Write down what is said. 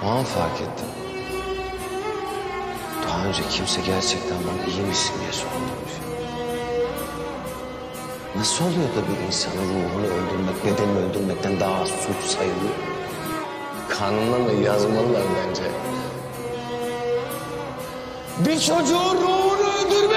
O an fark ettim. Daha önce kimse gerçekten bana iyi misin diye sormamış. Nasıl oluyor da bir insanın ruhunu öldürmek, bedenini öldürmekten daha az suç sayılıyor? Kanundan da yazmalılar bence. Bir çocuğun ruhunu öldürmek